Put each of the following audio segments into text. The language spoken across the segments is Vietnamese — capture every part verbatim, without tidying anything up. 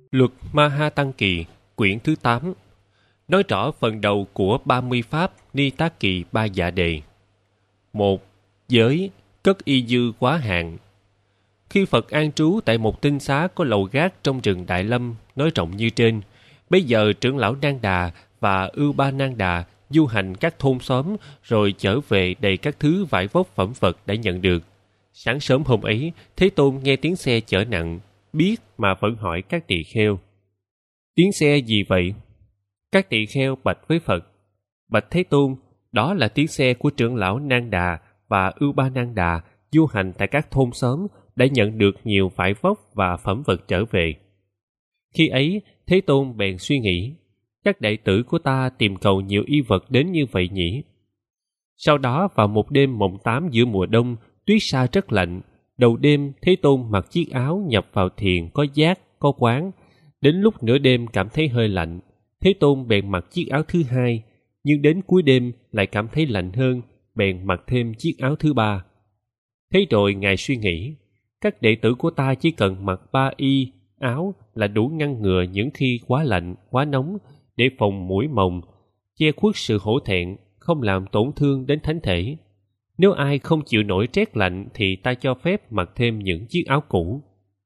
Luật Maha Tăng Kỳ, quyển thứ tám, nói rõ phần đầu của ba mươi pháp Ni Tác Kỳ Ba Dạ Đề. Một. Giới, cất y dư quá hạn. Khi Phật an trú tại một tinh xá có lầu gác trong rừng Đại Lâm, nói rộng như trên, bây giờ trưởng lão Nang Đà và Ưu Ba Nang Đà du hành các thôn xóm rồi trở về đầy các thứ vải vóc phẩm vật đã nhận được. Sáng sớm hôm ấy, Thế Tôn nghe tiếng xe chở nặng, biết mà vẫn hỏi các tỳ kheo: tiếng xe gì vậy? Các tỳ kheo bạch với Phật: bạch Thế Tôn, đó là tiếng xe của trưởng lão Nang Đà và Ưu Ba Nang Đà du hành tại các thôn xóm đã nhận được nhiều vải vóc và phẩm vật trở về. Khi ấy, Thế Tôn bèn suy nghĩ: các đệ tử của ta tìm cầu nhiều y vật đến như vậy nhỉ? Sau đó vào một đêm mồng tám giữa mùa đông, tuyết sa rất lạnh. Đầu đêm, Thế Tôn mặc chiếc áo nhập vào thiền có giác, có quán. Đến lúc nửa đêm cảm thấy hơi lạnh, Thế Tôn bèn mặc chiếc áo thứ hai, nhưng đến cuối đêm lại cảm thấy lạnh hơn, bèn mặc thêm chiếc áo thứ ba. Thế rồi Ngài suy nghĩ: các đệ tử của ta chỉ cần mặc ba y, áo là đủ ngăn ngừa những khi quá lạnh, quá nóng, để phòng muỗi mồng, che khuất sự hổ thẹn, không làm tổn thương đến thánh thể. Nếu ai không chịu nổi rét lạnh thì ta cho phép mặc thêm những chiếc áo cũ.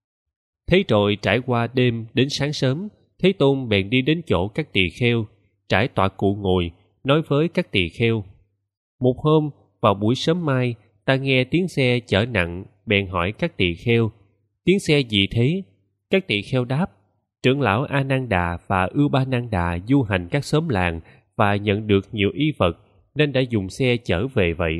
Thế rồi trải qua đêm đến sáng sớm, Thế Tôn bèn đi đến chỗ các tỳ kheo, trải tọa cụ ngồi, nói với các tỳ kheo: một hôm, vào buổi sớm mai, ta nghe tiếng xe chở nặng, bèn hỏi các tỳ kheo: tiếng xe gì thế? Các tỳ kheo đáp: trưởng lão A Nan Đà và Ưu Ba Nang Đà du hành các xóm làng và nhận được nhiều y vật nên đã dùng xe chở về vậy.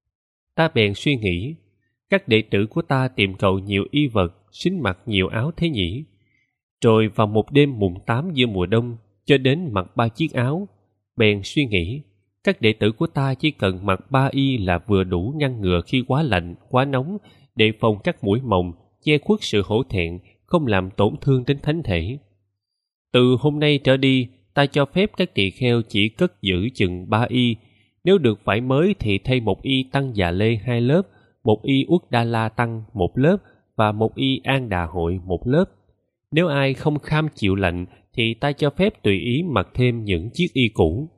Ta bèn suy nghĩ: các đệ tử của ta tìm cầu nhiều y vật, xin mặc nhiều áo thế nhỉ? Rồi vào một đêm mùng tám giữa mùa đông, cho đến mặc ba chiếc áo. Bèn suy nghĩ: các đệ tử của ta chỉ cần mặc ba y là vừa đủ ngăn ngừa khi quá lạnh, quá nóng, để phòng các muỗi mồng, che khuất sự hổ thẹn, không làm tổn thương đến thánh thể. Từ hôm nay trở đi, ta cho phép các tỳ kheo chỉ cất giữ chừng ba y. Nếu được vải mới thì thay một y Tăng Già Lê hai lớp, một y Uất Đa La Tăng một lớp và một y An Đà Hội một lớp. Nếu ai không kham chịu lạnh thì ta cho phép tùy ý mặc thêm những chiếc y cũ.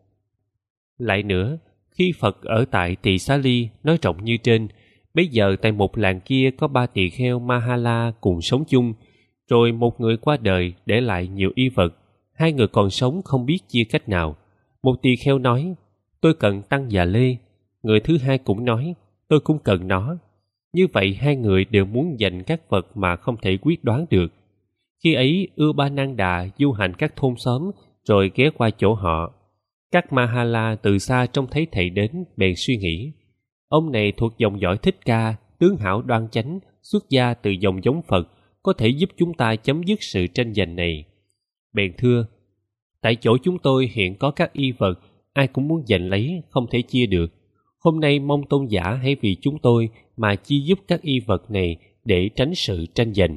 Lại nữa, khi Phật ở tại Tỳ Xá Ly nói rộng như trên, bây giờ tại một làng kia có ba tỳ kheo Mahala cùng sống chung, rồi một người qua đời để lại nhiều y vật, hai người còn sống không biết chia cách nào. Một tỳ kheo nói: tôi cần Tăng Già Lê. Người thứ hai cũng nói: tôi cũng cần nó. Như vậy hai người đều muốn giành các vật mà không thể quyết đoán được. Khi ấy, Ưu Ba Nang Đà du hành các thôn xóm rồi ghé qua chỗ họ. Các Mahala từ xa trông thấy thầy đến bèn suy nghĩ: ông này thuộc dòng dõi Thích Ca, tướng hảo đoan chánh, xuất gia từ dòng giống Phật, có thể giúp chúng ta chấm dứt sự tranh giành này. Bèn thưa: tại chỗ chúng tôi hiện có các y vật, ai cũng muốn giành lấy, không thể chia được. Hôm nay mong tôn giả hãy vì chúng tôi mà chia giúp các y vật này để tránh sự tranh giành.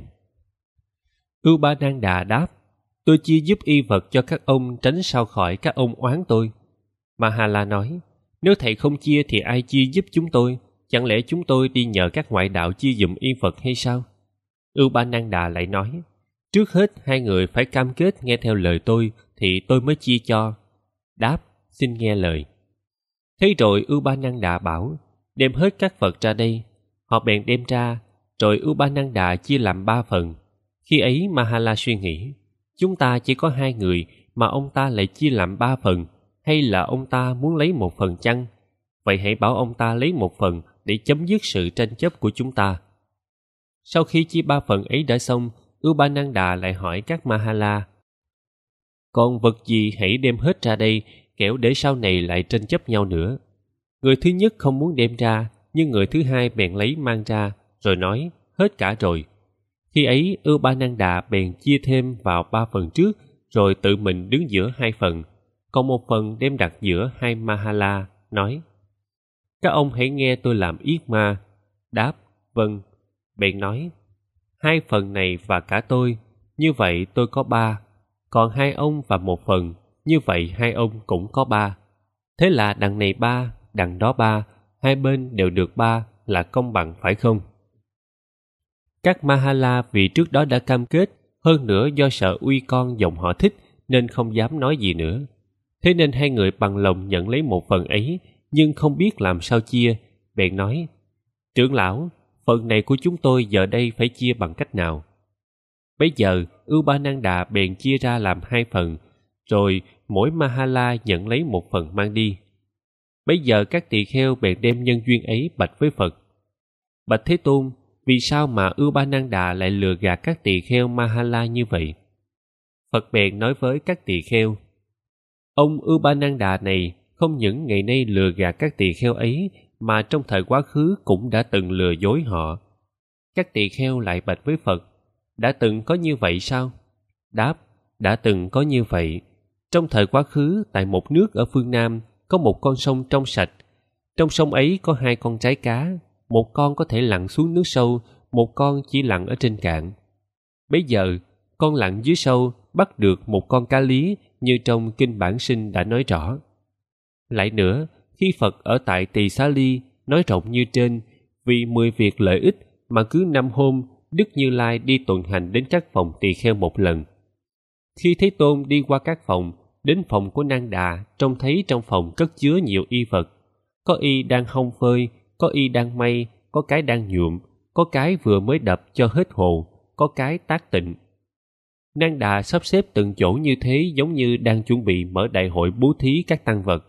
Ưu Ba Nang Đà đáp: tôi chia giúp y vật cho các ông tránh sao khỏi các ông oán tôi. Mahala nói: nếu thầy không chia thì ai chia giúp chúng tôi? Chẳng lẽ chúng tôi đi nhờ các ngoại đạo chia dùm y vật hay sao? Ưu Ba Nang Đà lại nói: trước hết hai người phải cam kết nghe theo lời tôi thì tôi mới chia cho. Đáp: xin nghe lời. Thế rồi Ưu Ba Nang Đà bảo: đem hết các vật ra đây. Họ bèn đem ra, rồi Ưu Ba Nang Đà chia làm ba phần. Khi ấy Mahala suy nghĩ: chúng ta chỉ có hai người mà ông ta lại chia làm ba phần, hay là ông ta muốn lấy một phần chăng? Vậy hãy bảo ông ta lấy một phần để chấm dứt sự tranh chấp của chúng ta. Sau khi chia ba phần ấy đã xong, Ưu Ba Nang Đà lại hỏi các Mahala: còn vật gì hãy đem hết ra đây, kẻo để sau này lại tranh chấp nhau nữa. Người thứ nhất không muốn đem ra, nhưng người thứ hai bèn lấy mang ra, rồi nói: hết cả rồi. Khi ấy Ưu Ba Nang Đà bèn chia thêm vào ba phần trước, rồi tự mình đứng giữa hai phần, còn một phần đem đặt giữa hai Mahala, nói: các ông hãy nghe tôi làm yết ma. Đáp: vâng. Bèn nói: hai phần này và cả tôi, như vậy tôi có ba, còn hai ông và một phần, như vậy hai ông cũng có ba. Thế là đằng này ba, đằng đó ba, hai bên đều được ba, là công bằng phải không? Các Mahala vì trước đó đã cam kết Hơn nữa do sợ uy con dòng họ Thích nên không dám nói gì nữa. Thế nên hai người bằng lòng nhận lấy một phần ấy, nhưng không biết làm sao chia. Bèn nói: Trưởng lão, phần này của chúng tôi giờ đây phải chia bằng cách nào? Bấy giờ Upananda bèn chia ra làm hai phần, rồi mỗi Mahala nhận lấy một phần mang đi. Bấy giờ các tỳ kheo bèn đem nhân duyên ấy bạch với Phật: Bạch Thế Tôn, vì sao mà Upananda lại lừa gạt các tỳ kheo Mahala như vậy? Phật bèn nói với các tỳ kheo: Ông Upananda này không những ngày nay lừa gạt các tỳ kheo ấy, mà trong thời quá khứ cũng đã từng lừa dối họ. Các tỳ kheo lại bạch với Phật: Đã từng có như vậy sao? Đáp: Đã từng có như vậy. Trong thời quá khứ, tại một nước ở phương Nam, có một con sông trong sạch. Trong sông ấy có hai con trái cá, một con có thể lặn xuống nước sâu, một con chỉ lặn ở trên cạn. Bấy giờ, con lặn dưới sâu bắt được một con cá lý, như trong kinh Bản Sinh đã nói rõ. Lại nữa, khi Phật ở tại Tỳ Xá Ly nói rộng như trên, vì mười việc lợi ích mà cứ năm hôm Đức Như Lai đi tuần hành đến các phòng tỳ kheo một lần. Khi Thế Tôn đi qua các phòng, đến phòng của Nang Đà, trông thấy trong phòng cất chứa nhiều y vật. Có y đang hong phơi, có y đang may, có cái đang nhuộm, có cái vừa mới đập cho hết hồ, có cái tác tịnh. Nang Đà sắp xếp từng chỗ như thế, giống như đang chuẩn bị mở đại hội bố thí các tăng vật.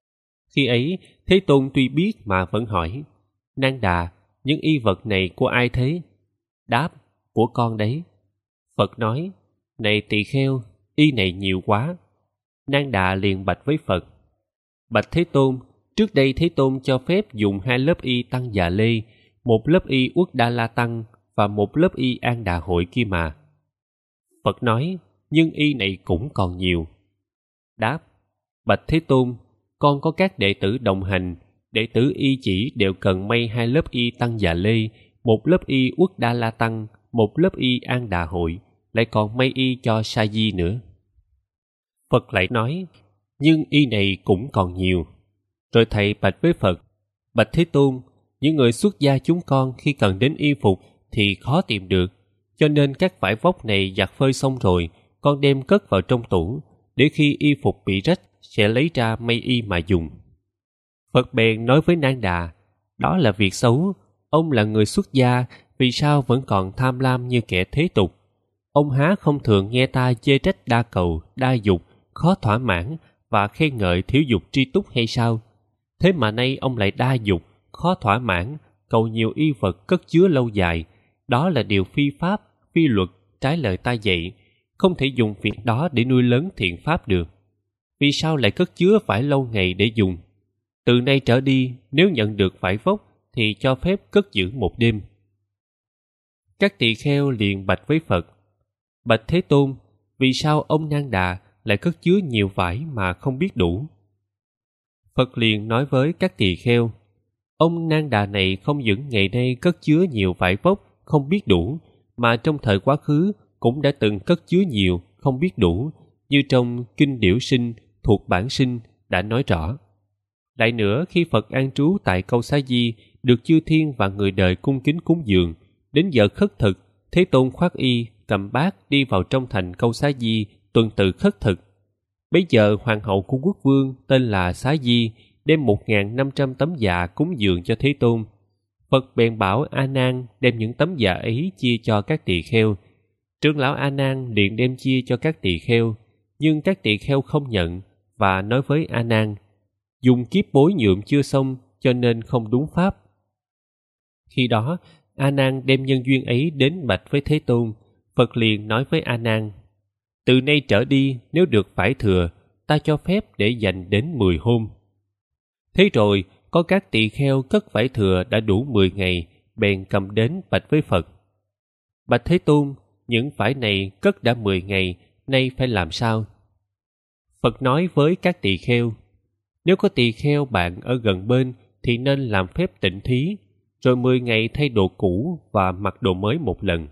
Khi ấy, Thế Tôn tuy biết mà vẫn hỏi: Nang Đà, những y vật này của ai thế? Đáp: Của con đấy. Phật nói: Này tỳ kheo, y này nhiều quá. Nang Đà liền bạch với Phật: Bạch Thế Tôn, trước đây Thế Tôn cho phép dùng hai lớp y Tăng Già Lê, một lớp y Uất Đa La Tăng và một lớp y An Đà Hội kia mà. Phật nói: Nhưng y này cũng còn nhiều. Đáp: Bạch Thế Tôn, con có các đệ tử đồng hành, đệ tử y chỉ đều cần may hai lớp y Tăng Già Lê, một lớp y Uất Đa La Tăng, một lớp y An Đà Hội, lại còn may y cho Sa Di nữa. Phật lại nói: Nhưng y này cũng còn nhiều. Rồi thầy bạch với Phật: Bạch Thế Tôn, những người xuất gia chúng con khi cần đến y phục thì khó tìm được, cho nên các vải vóc này giặt phơi xong rồi, con đem cất vào trong tủ, để khi y phục bị rách sẽ lấy ra may y mà dùng. Phật bèn nói với Nang Đà: Đó là việc xấu. Ông là người xuất gia, vì sao vẫn còn tham lam như kẻ thế tục? Ông há không thường nghe ta chê trách đa cầu, đa dục, khó thỏa mãn và khen ngợi thiếu dục tri túc hay sao? Thế mà nay ông lại đa dục, khó thỏa mãn, cầu nhiều y vật cất chứa lâu dài. Đó là điều phi pháp, phi luật, trái lời ta dạy. Không thể dùng việc đó để nuôi lớn thiện pháp được. Vì sao lại cất chứa phải lâu ngày để dùng? Từ nay trở đi, nếu nhận được vải vóc thì cho phép cất giữ một đêm. Các tỳ kheo liền bạch với Phật: Bạch Thế Tôn, vì sao ông Nang Đà lại cất chứa nhiều vải mà không biết đủ? Phật liền nói với các tỳ kheo: Ông Nang Đà này không những ngày nay cất chứa nhiều vải vóc không biết đủ, mà trong thời quá khứ cũng đã từng cất chứa nhiều không biết đủ, như trong Kinh Điểu Sinh thuộc Bản Sinh đã nói rõ. Lại nữa, khi Phật an trú tại Câu Xá Di, được chư thiên và người đời cung kính cúng dường, đến giờ khất thực, Thế Tôn khoác y, cầm bát đi vào trong thành Câu Xá Di tuần tự khất thực. Bấy giờ hoàng hậu của quốc vương tên là Xá Di đem một nghìn năm trăm tấm dạ cúng dường cho Thế Tôn. Phật bèn bảo A Nan đem những tấm dạ ấy chia cho các tỳ kheo. Trưởng lão A Nan liền đem chia cho các tỳ kheo, nhưng các tỳ kheo không nhận và nói với A Nan: Dùng kiếp bối nhuộm chưa xong, cho nên không đúng pháp. Khi đó, A Nan đem nhân duyên ấy đến bạch với Thế Tôn. Phật liền nói với A Nan: Từ nay trở đi, nếu được vải thừa, ta cho phép để dành đến mười hôm. Thế rồi, có các tỳ kheo cất vải thừa đã đủ mười ngày, bèn cầm đến bạch với Phật: Bạch Thế Tôn, những vải này cất đã mười ngày, nay phải làm sao? Phật nói với các tỳ kheo: Nếu có tỳ kheo bạn ở gần bên thì nên làm phép tịnh thí, rồi mười ngày thay đồ cũ và mặc đồ mới một lần.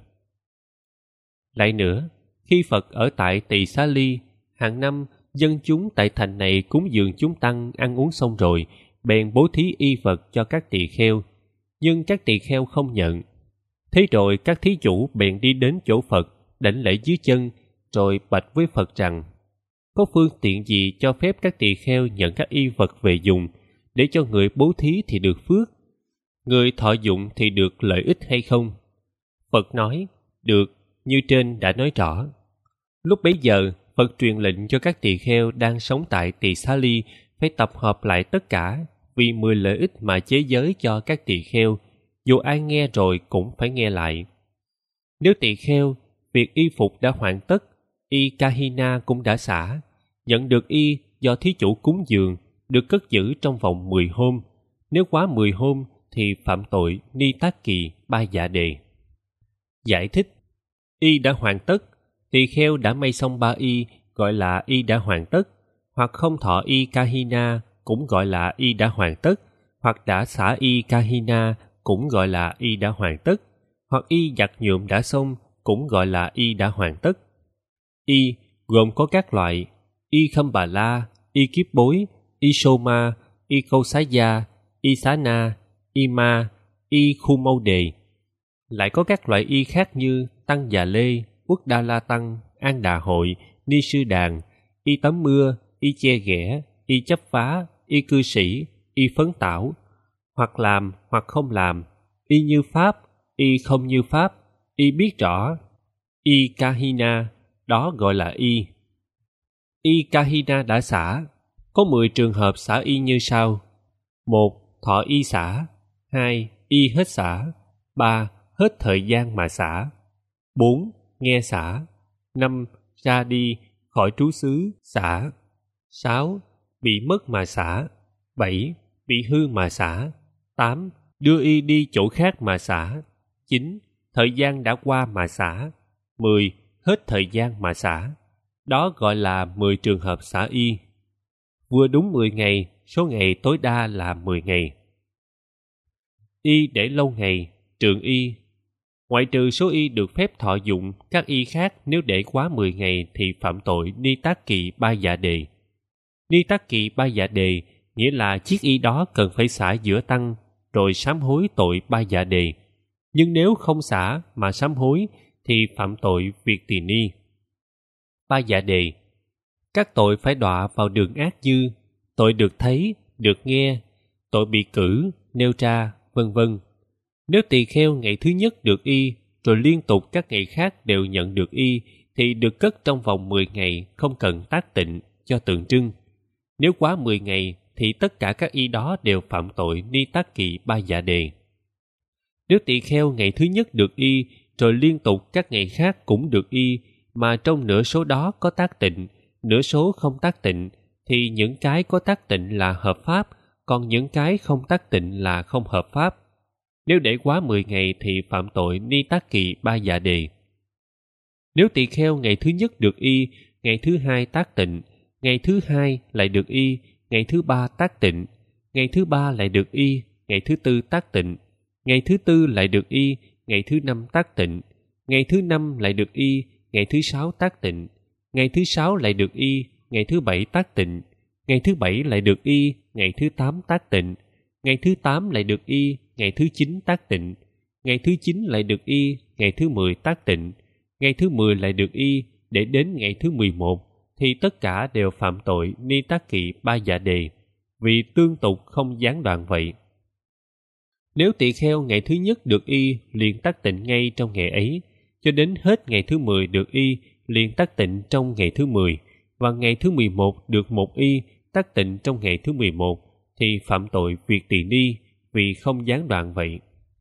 Lại nữa, khi Phật ở tại Tỳ Xá Ly, hàng năm dân chúng tại thành này cúng dường chúng tăng ăn uống xong rồi, bèn bố thí y vật cho các tỳ kheo, nhưng các tỳ kheo không nhận. Thế rồi các thí chủ bèn đi đến chỗ Phật đảnh lễ dưới chân, rồi bạch với Phật rằng: có phương tiện gì cho phép các tỳ kheo nhận các y vật về dùng, để cho người bố thí thì được phước, người thọ dụng thì được lợi ích hay không? Phật nói: được, như trên đã nói rõ. Lúc bấy giờ, Phật truyền lệnh cho các tỳ kheo đang sống tại Tỳ Xá Ly phải tập hợp lại tất cả, vì mười lợi ích mà chế giới cho các tỳ kheo, dù ai nghe rồi cũng phải nghe lại. Nếu tỳ kheo, việc y phục đã hoàn tất, y Kahina cũng đã xả, nhận được y do thí chủ cúng dường, được cất giữ trong vòng mười hôm. Nếu quá mười hôm thì phạm tội ni tác kỳ ba dạ đề. Giải thích: y đã hoàn tất, tỳ kheo đã may xong ba y, gọi là y đã hoàn tất, hoặc không thọ y Kahina cũng gọi là y đã hoàn tất, hoặc đã xả y Kahina cũng gọi là y đã hoàn tất, hoặc y giặt nhuộm đã xong cũng gọi là y đã hoàn tất. Y gồm có các loại: y khâm bà la, y kiếp bối, y soma, y câu xá gia, y xá na, y ma, y khu mâu đề. Lại có các loại y khác như tăng già lê, quốc đa la tăng, an đà hội, ni sư đàn, y tắm mưa, y che ghẻ, y chấp phá, y cư sĩ, y phấn tảo, hoặc làm hoặc không làm, y như pháp, y không như pháp, y biết rõ, y Kahina, đó gọi là y. Y Kahina đã xả, có mười trường hợp xả y như sau: một. Thọ y xả. Hai. Y hết xả. Ba. Hết thời gian mà xả. Bốn. Nghe xả. Năm. Ra đi khỏi trú xứ xả. Sáu. Bị mất mà xả. Bảy. Bị hư mà xả. Tám. Đưa y đi chỗ khác mà xả. Chín. Thời gian đã qua mà xả. Mười. Hết thời gian mà xả. Đó gọi là mười trường hợp xả y. Vừa đúng mười ngày, số ngày tối đa là mười ngày. Y để lâu ngày, trượng y. Ngoại trừ số y được phép thọ dụng, các y khác nếu để quá mười ngày thì phạm tội ni tác kỳ ba dạ đề. Ni tác kỳ ba dạ đề nghĩa là chiếc y đó cần phải xả giữa tăng, rồi sám hối tội ba dạ đề. Nhưng nếu không xả mà sám hối thì phạm tội việc tỳ ni. Ba dạ đề: các tội phải đọa vào đường ác như tội được thấy, được nghe, tội bị cử, nêu ra, vân vân. Nếu tỳ kheo ngày thứ nhất được y, rồi liên tục các ngày khác đều nhận được y, thì được cất trong vòng mười ngày, không cần tác tịnh, cho tượng trưng. Nếu quá mười ngày, thì tất cả các y đó đều phạm tội ni tác kỳ ba dạ đề. Nếu tỳ kheo ngày thứ nhất được y, rồi liên tục các ngày khác cũng được y, mà trong nửa số đó có tác tịnh, nửa số không tác tịnh, thì những cái có tác tịnh là hợp pháp, còn những cái không tác tịnh là không hợp pháp. Nếu để quá mười ngày thì phạm tội ni tác kỳ ba dạ đề. Nếu tỳ kheo ngày thứ nhất được y, ngày thứ hai tác tịnh, ngày thứ hai lại được y, ngày thứ ba tác tịnh, ngày thứ ba lại được y, ngày thứ tư tác tịnh, ngày thứ tư lại được y, ngày thứ năm tác tịnh, ngày thứ năm lại được y, ngày thứ sáu tác tịnh, ngày thứ sáu lại được y, ngày thứ bảy tác tịnh, ngày thứ bảy lại được y, ngày thứ tám tác tịnh, ngày thứ tám lại được y, ngày thứ chín tác tịnh, ngày thứ chín lại được y, ngày thứ mười tác tịnh, ngày thứ mười lại được y, để đến ngày thứ mười một, thì tất cả đều phạm tội ni tác kỳ ba dạ đề, vì tương tục không gián đoạn vậy. Nếu tỳ kheo ngày thứ nhất được y, liền tác tịnh ngay trong ngày ấy, cho đến hết ngày thứ mười được y, liền tác tịnh trong ngày thứ mười, và ngày thứ mười một được một y, tác tịnh trong ngày thứ mười một, thì phạm tội việc tỳ ni, vì không gián đoạn vậy.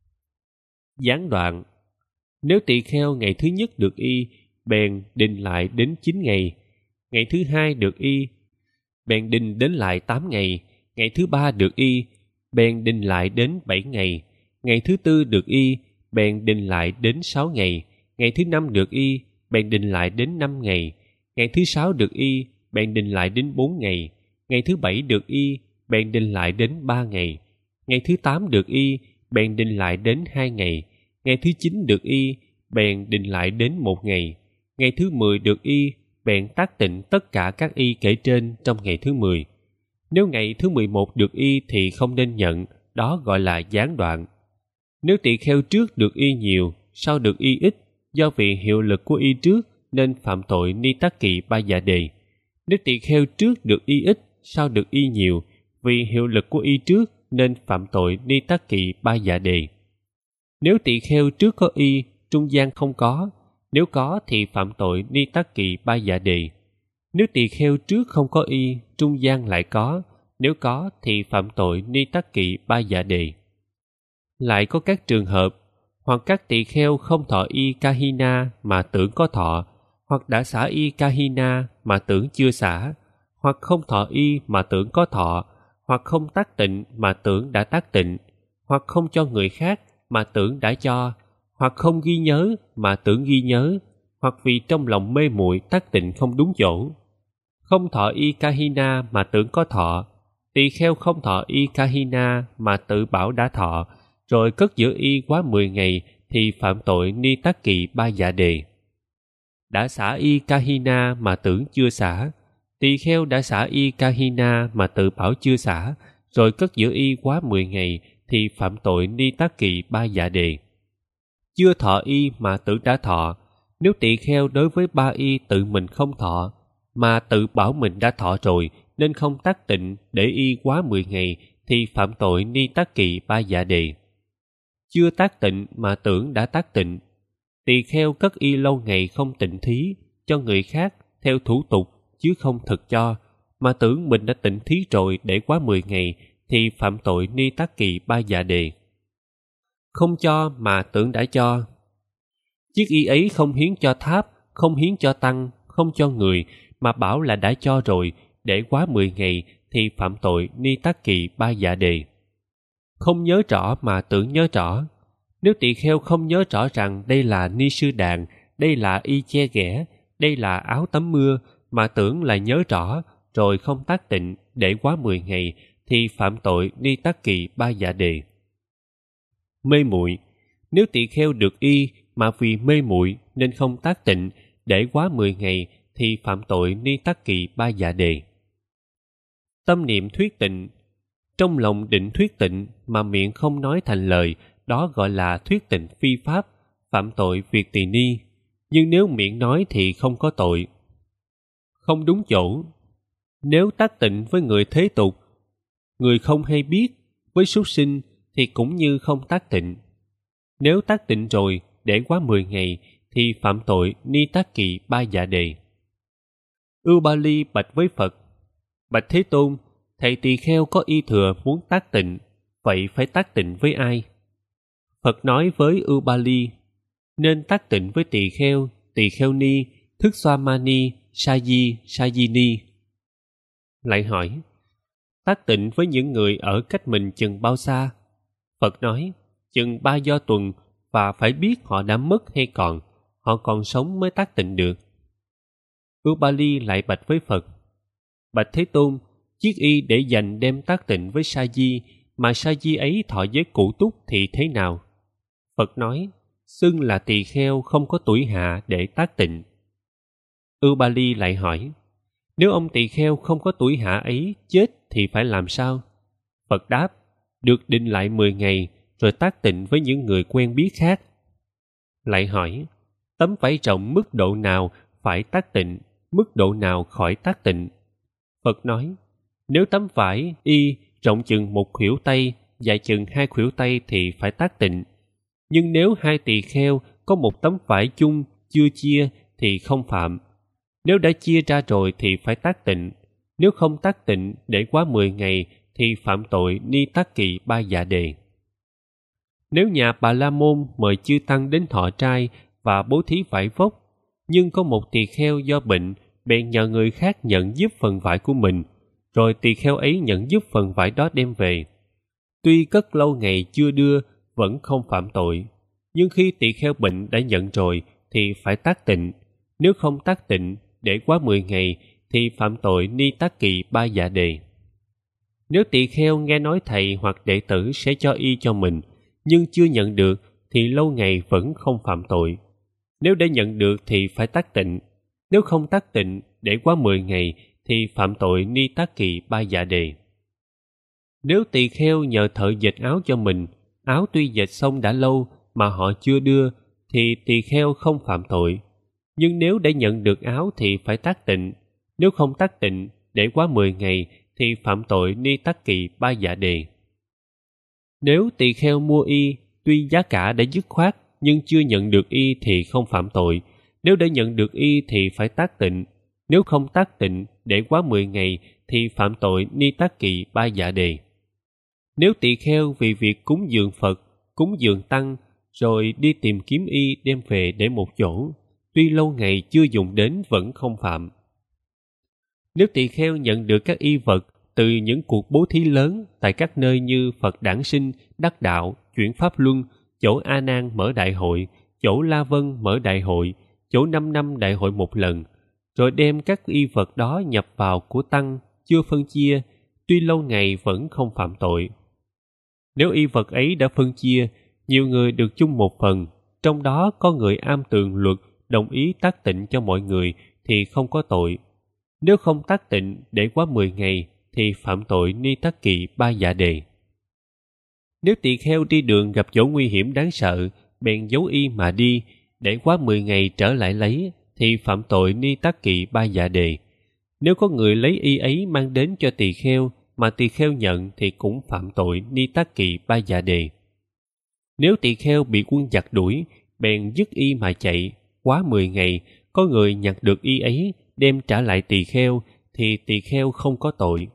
Gián đoạn: nếu tỳ kheo ngày thứ nhất được y, bèn định lại đến chín ngày, ngày thứ hai được y, bèn định đến lại tám ngày, ngày thứ ba được y, bèn định lại đến bảy ngày, ngày thứ tư được y, bèn định lại đến sáu ngày, ngày thứ năm được y, bèn định lại đến năm ngày, ngày thứ sáu được y, bèn định lại đến bốn ngày, ngày thứ bảy được y, bèn định lại đến ba ngày, ngày thứ tám được y, bèn định lại đến hai ngày, ngày thứ chín được y, bèn định lại đến một ngày, ngày thứ mười được y, bèn tác tịnh tất cả các y kể trên trong ngày thứ mười. Nếu ngày thứ mười một được y thì không nên nhận, đó gọi là gián đoạn. Nếu tỳ kheo trước được y nhiều, sau được y ít, do vì hiệu lực của y trước nên phạm tội ni tắc kỵ ba dạ đề. Nếu tỳ kheo trước được y ít, sau được y nhiều, vì hiệu lực của y trước nên phạm tội ni tắc kỵ ba dạ đề. Nếu tỳ kheo trước có y, trung gian không có, nếu có thì phạm tội ni tắc kỵ ba dạ đề. Nếu tỳ kheo trước không có y, trung gian lại có, nếu có thì phạm tội ni tắc kỵ ba dạ đề. Lại có các trường hợp, hoặc các tỳ kheo không thọ y kahina mà tưởng có thọ, hoặc đã xả y kahina mà tưởng chưa xả, hoặc không thọ y mà tưởng có thọ, hoặc không tác tịnh mà tưởng đã tác tịnh, hoặc không cho người khác mà tưởng đã cho, hoặc không ghi nhớ mà tưởng ghi nhớ, hoặc vì trong lòng mê muội tác tịnh không đúng chỗ. Không thọ y kahina mà tưởng có thọ, tỳ kheo không thọ y kahina mà tự bảo đã thọ, rồi cất giữ y quá mười ngày thì phạm tội ni tắc kỵ ba dạ đề. Đã xả y kahina mà tưởng chưa xả, tỳ kheo đã xả y kahina mà tự bảo chưa xả, rồi cất giữ y quá mười ngày thì phạm tội ni tắc kỵ ba dạ đề. Chưa thọ y mà tưởng đã thọ, nếu tỳ kheo đối với ba y tự mình không thọ, mà tự bảo mình đã thọ rồi nên không tác tịnh để y quá mười ngày thì phạm tội ni tắc kỵ ba dạ đề. Chưa tác tịnh mà tưởng đã tác tịnh, tỳ kheo cất y lâu ngày không tịnh thí cho người khác theo thủ tục chứ không thực cho, mà tưởng mình đã tịnh thí rồi để quá mười ngày thì phạm tội ni tắc kỵ ba dạ đề. Không cho mà tưởng đã cho, chiếc y ấy không hiến cho tháp, không hiến cho tăng, không cho người, mà bảo là đã cho rồi để quá mười ngày thì phạm tội ni tắc kỵ ba dạ đề. Không nhớ rõ mà tưởng nhớ rõ, nếu tỳ kheo không nhớ rõ rằng đây là ni sư đàn, đây là y che ghẻ, đây là áo tắm mưa, mà tưởng là nhớ rõ rồi không tác tịnh để quá mười ngày thì phạm tội ni tắc kỵ ba dạ đề. Mê muội, nếu tỳ kheo được y mà vì mê muội nên không tác tịnh để quá mười ngày thì phạm tội ni tắc kỵ ba dạ đề. Tâm niệm thuyết tịnh, trong lòng định thuyết tịnh mà miệng không nói thành lời, đó gọi là thuyết tịnh phi pháp, phạm tội việc tỳ ni, nhưng nếu miệng nói thì không có tội. Không đúng chỗ, nếu tác tịnh với người thế tục, người không hay biết, với súc sinh thì cũng như không tác tịnh. Nếu tác tịnh rồi để quá mười ngày thì phạm tội ni tắc kỵ ba dạ đề. Ưu Ba Ly bạch với Phật: Bạch Thế Tôn, thầy tỳ kheo có y thừa muốn tác tịnh, vậy phải tác tịnh với ai? Phật nói với Ưu Ba Ly: nên tác tịnh với tỳ kheo, tỳ kheo ni, thức xoa ma ni, sa di, sa di ni. Lại hỏi: tác tịnh với những người ở cách mình chừng bao xa? Phật nói: chừng ba do tuần, và phải biết họ đã mất hay còn, họ còn sống mới tác tịnh được. Ưu Ba Ly lại bạch với Phật: Bạch Thế Tôn, chiếc y để dành đem tác tịnh với sa di, mà sa di ấy thọ giới cụ túc thì thế nào? Phật nói: xưng là tỳ kheo không có tuổi hạ để tác tịnh. Ưu Ba Ly lại hỏi: nếu ông tỳ kheo không có tuổi hạ ấy chết thì phải làm sao? Phật đáp: được định lại mười ngày rồi tác tịnh với những người quen biết khác. Lại hỏi: tấm vải rộng mức độ nào phải tác tịnh, mức độ nào khỏi tác tịnh? Phật nói: nếu tấm vải y rộng chừng một khuỷu tay, dài chừng hai khuỷu tay thì phải tác tịnh. Nhưng nếu hai tỳ kheo có một tấm vải chung chưa chia thì không phạm. Nếu đã chia ra rồi thì phải tác tịnh. Nếu không tác tịnh để quá mười ngày thì phạm tội ni tắc kỵ ba dạ đề. Nếu nhà Bà La Môn mời chư tăng đến thọ trai và bố thí vải vóc, nhưng có một tỳ kheo do bệnh, bèn nhờ người khác nhận giúp phần vải của mình, rồi tỳ kheo ấy nhận giúp phần vải đó đem về. Tuy cất lâu ngày chưa đưa, vẫn không phạm tội. Nhưng khi tỳ kheo bệnh đã nhận rồi thì phải tác tịnh. Nếu không tác tịnh để quá mười ngày thì phạm tội ni tắc kỵ ba dạ đề. Nếu tỳ kheo nghe nói thầy hoặc đệ tử sẽ cho y cho mình, nhưng chưa nhận được thì lâu ngày vẫn không phạm tội. Nếu đã nhận được thì phải tác tịnh. Nếu không tác tịnh để quá mười ngày thì phạm tội ni tắc kỵ ba dạ đề. Nếu tỳ kheo nhờ thợ dệt áo cho mình, áo tuy dệt xong đã lâu mà họ chưa đưa, thì tỳ kheo không phạm tội. Nhưng nếu đã nhận được áo thì phải tác tịnh. Nếu không tác tịnh, để quá mười ngày thì phạm tội ni tắc kỵ ba dạ đề. Nếu tỳ kheo mua y, tuy giá cả đã dứt khoát nhưng chưa nhận được y thì không phạm tội. Nếu đã nhận được y thì phải tác tịnh. Nếu không tác tịnh, để quá mười ngày thì phạm tội ni tắc kỵ ba dạ đề. Nếu tỳ kheo vì việc cúng dường Phật, cúng dường Tăng, rồi đi tìm kiếm y đem về để một chỗ, tuy lâu ngày chưa dùng đến vẫn không phạm. Nếu tỳ kheo nhận được các y vật từ những cuộc bố thí lớn tại các nơi như Phật Đản Sinh, Đắc Đạo, Chuyển Pháp Luân, chỗ A Nan mở đại hội, chỗ La Vân mở đại hội, chỗ năm năm đại hội một lần, rồi đem các y vật đó nhập vào của Tăng, chưa phân chia, tuy lâu ngày vẫn không phạm tội. Nếu y vật ấy đã phân chia, nhiều người được chung một phần, trong đó có người am tường luật đồng ý tác tịnh cho mọi người thì không có tội. Nếu không tác tịnh để quá mười ngày thì phạm tội ni tắc kỵ ba dạ đề. Nếu tỳ kheo đi đường gặp chỗ nguy hiểm đáng sợ, bèn giấu y mà đi, để quá mười ngày trở lại lấy, thì phạm tội ni tắc kỵ ba dạ đề. Nếu có người lấy y ấy mang đến cho tỳ kheo, mà tỳ kheo nhận thì cũng phạm tội ni tắc kỵ ba dạ đề. Nếu tỳ kheo bị quân giặc đuổi, bèn dứt y mà chạy, quá mười ngày, có người nhặt được y ấy, đem trả lại tỳ kheo, thì tỳ kheo không có tội.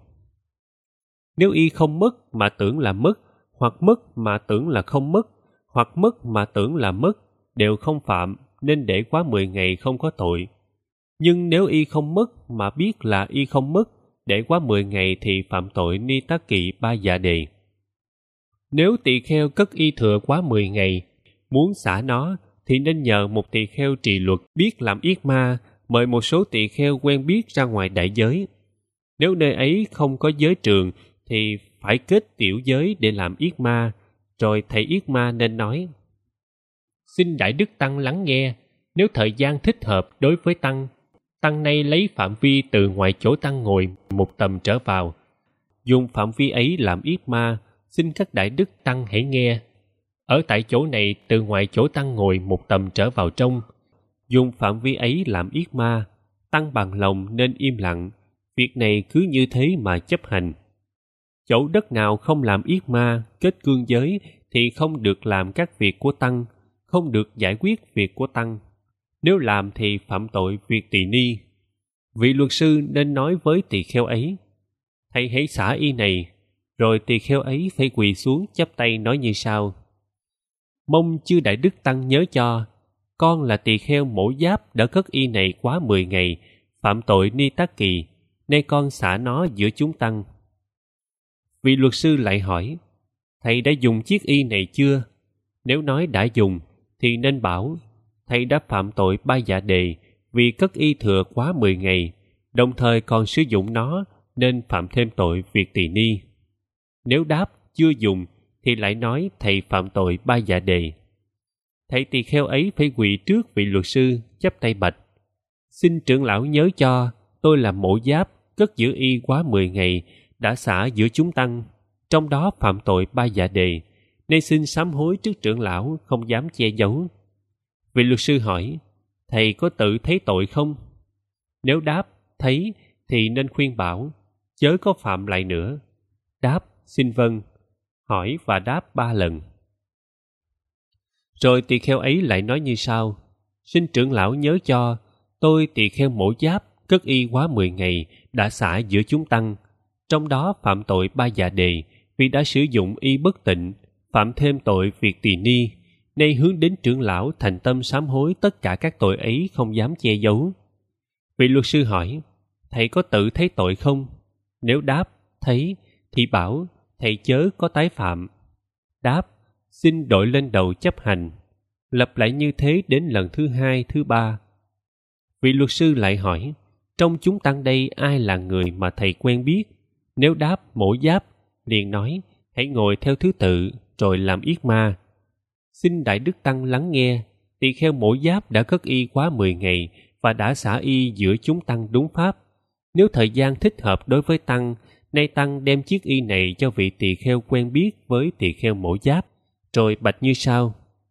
Nếu y không mất mà tưởng là mất, hoặc mất mà tưởng là không mất, hoặc mất mà tưởng là mất, đều không phạm, nên để quá mười ngày không có tội. Nhưng nếu y không mất mà biết là y không mất, để quá mười ngày thì phạm tội ni tắc kỵ ba dạ đề. Nếu tỳ kheo cất y thừa quá mười ngày, muốn xả nó, thì nên nhờ một tỳ kheo trì luật biết làm yết ma, mời một số tỳ kheo quen biết ra ngoài đại giới. Nếu nơi ấy không có giới trường, thì phải kết tiểu giới để làm yết ma, rồi thầy yết ma nên nói: Xin Đại Đức Tăng lắng nghe, nếu thời gian thích hợp đối với Tăng, Tăng nay lấy phạm vi từ ngoài chỗ Tăng ngồi một tầm trở vào. Dùng phạm vi ấy làm yết ma, xin các Đại Đức Tăng hãy nghe. Ở tại chỗ này từ ngoài chỗ Tăng ngồi một tầm trở vào trong. Dùng phạm vi ấy làm yết ma, Tăng bằng lòng nên im lặng. Việc này cứ như thế mà chấp hành. Chỗ đất nào không làm yết ma, kết cương giới, thì không được làm các việc của Tăng, không được giải quyết việc của Tăng. Nếu làm thì phạm tội việc tỳ ni. Vị luật sư nên nói với tỳ kheo ấy: Thầy hãy xả y này. Rồi tỳ kheo ấy phải quỳ xuống chắp tay nói như sau: Mong chư Đại Đức Tăng nhớ cho, con là tỳ kheo Mổ Giáp đã cất y này quá mười ngày, phạm tội ni tắc kỵ, nay con xả nó giữa chúng Tăng. Vị luật sư lại hỏi: Thầy đã dùng chiếc y này chưa? Nếu nói đã dùng, thì nên bảo: Thầy đã phạm tội ba dạ đề vì cất y thừa quá mười ngày, đồng thời còn sử dụng nó nên phạm thêm tội việc tỳ ni. Nếu đáp chưa dùng, thì lại nói thầy phạm tội ba dạ đề. Thầy tỳ kheo ấy phải quỳ trước vị luật sư, chắp tay bạch: Xin trưởng lão nhớ cho, tôi là Mổ Giáp, cất giữ y quá mười ngày, đã xả giữa chúng Tăng, trong đó phạm tội ba dạ đề, nên xin sám hối trước trưởng lão, không dám che giấu. Vị luật sư hỏi: Thầy có tự thấy tội không? Nếu đáp thấy, thì nên khuyên bảo: Chớ có phạm lại nữa. Đáp xin vâng. Hỏi và đáp ba lần. Rồi tỳ kheo ấy lại nói như sau: Xin trưởng lão nhớ cho, tôi tỳ kheo Mổ Giáp, cất y quá mười ngày, đã xả giữa chúng Tăng, trong đó phạm tội ba dạ đề vì đã sử dụng y bất tịnh, phạm thêm tội việc tỳ ni, nay hướng đến trưởng lão thành tâm sám hối tất cả các tội ấy, không dám che giấu. Vị luật sư hỏi: Thầy có tự thấy tội không? Nếu đáp thấy, thì bảo thầy chớ có tái phạm. Đáp xin đội lên đầu chấp hành. Lặp lại như thế đến lần thứ hai, thứ ba. Vị luật sư lại hỏi: Trong chúng Tăng đây ai là người mà thầy quen biết? Nếu đáp Mổ Giáp, liền nói: Hãy ngồi theo thứ tự, rồi làm yết ma. Xin Đại Đức Tăng lắng nghe, tỳ kheo Mổ Giáp đã cất y quá mười ngày và đã xả y giữa chúng Tăng đúng pháp. Nếu thời gian thích hợp đối với Tăng, nay Tăng đem chiếc y này cho vị tỳ kheo quen biết với tỳ kheo Mổ Giáp, rồi bạch như sau: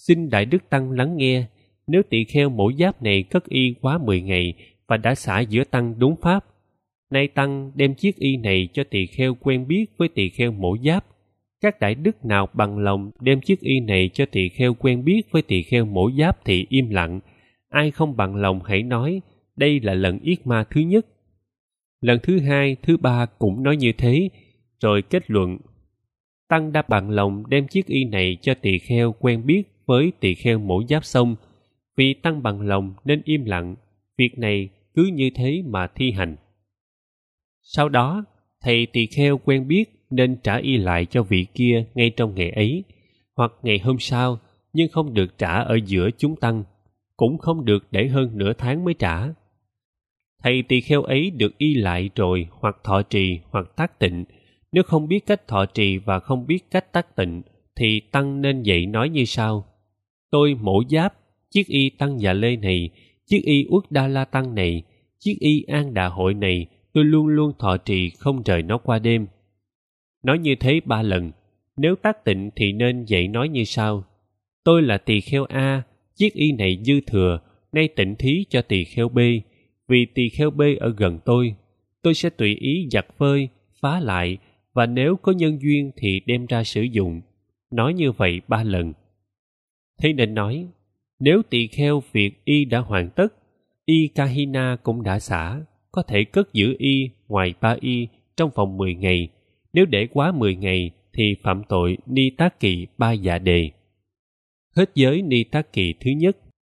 Xin Đại Đức Tăng lắng nghe, nếu tỳ kheo mổ giáp này cất y quá mười ngày và đã xả giữa Tăng đúng pháp, nay Tăng đem chiếc y này cho tỳ kheo quen biết với tỳ kheo mổ giáp. Các đại đức nào bằng lòng đem chiếc y này cho tỳ kheo quen biết với tỳ kheo mổ giáp thì im lặng. Ai không bằng lòng hãy nói, đây là lần yết ma thứ nhất. Lần thứ hai, thứ ba cũng nói như thế, rồi kết luận. Tăng đã bằng lòng đem chiếc y này cho tỳ kheo quen biết với tỳ kheo mổ giáp xong. Vì Tăng bằng lòng nên im lặng, việc này cứ như thế mà thi hành. Sau đó, thầy tỳ kheo quen biết nên trả y lại cho vị kia ngay trong ngày ấy, hoặc ngày hôm sau, nhưng không được trả ở giữa chúng tăng, cũng không được để hơn nửa tháng mới trả. Thầy tỳ kheo ấy được y lại rồi hoặc thọ trì hoặc tác tịnh. Nếu không biết cách thọ trì và không biết cách tác tịnh, thì tăng nên dạy nói như sau. Tôi mổ giáp, chiếc y Tăng Già Lê này, chiếc y Uất Đa La Tăng này, chiếc y An Đà Hội này, tôi luôn luôn thọ trì không rời nó qua đêm. Nói như thế ba lần. Nếu tác tịnh thì nên dạy nói như sau. Tôi là tỳ kheo A, chiếc y này dư thừa, nay tịnh thí cho tỳ kheo B. Vì tỳ kheo B ở gần tôi, tôi sẽ tùy ý giặt phơi, phá lại, và nếu có nhân duyên thì đem ra sử dụng. Nói như vậy ba lần. Thế nên nói, nếu tỳ kheo việc y đã hoàn tất, y Kahina cũng đã xả, có thể cất giữ y ngoài ba y trong vòng mười ngày. Nếu để quá mười ngày thì phạm tội ni tác kỳ ba dạ đề. Hết giới ni tác kỳ thứ nhất.